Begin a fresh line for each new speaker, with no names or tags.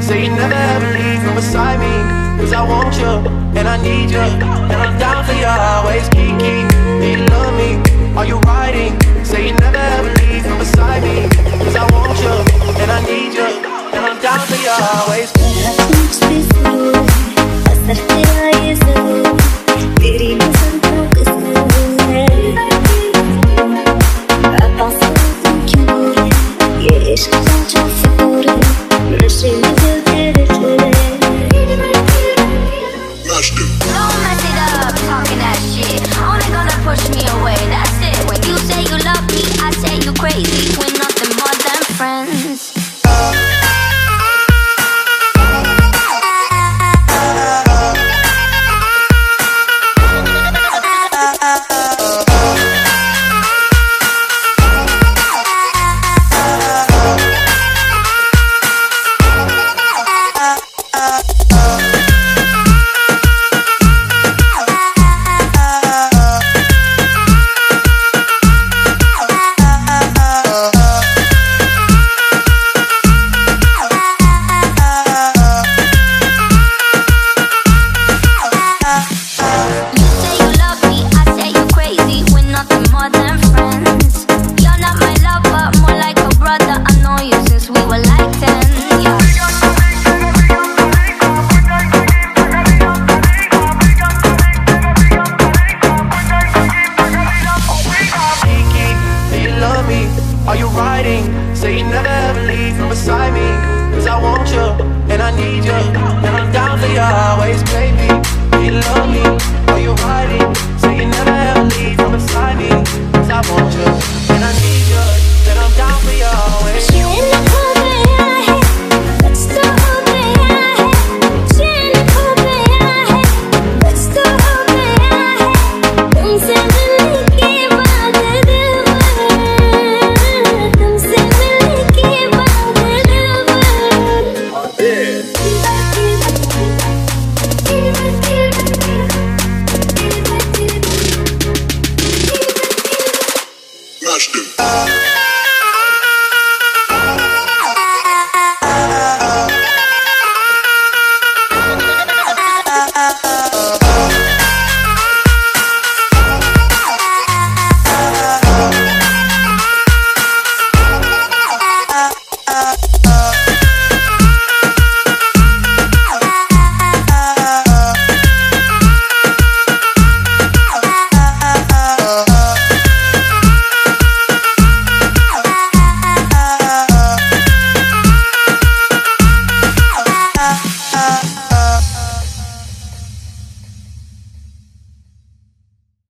Say you never ever leave from beside me, 'cause I want you, and I need you, and I'm down for you always. Kiki, do you love me? Are you riding? Say you never ever leave from beside me, 'cause I want you, and I need you, and I'm down for you always.
तेरी पसंद तो कसूर है, अब आंसू क्यों ये इश्क सच्चा फितूर है, नशे में दिल तेरे चले.
Don't mess it up, talking that shit. Only gonna push me away, that's it. When you say you love me, I say you crazy. We're nothing more than friends.
Are you riding? Say you never ever leave from beside me, 'cause I want you, and I need you, and I'm down for you always, baby. Do you love me? Are you riding? Say you never ever leave from beside me, 'cause I want you, and I need you, and I'm down for you always.
Smashed it.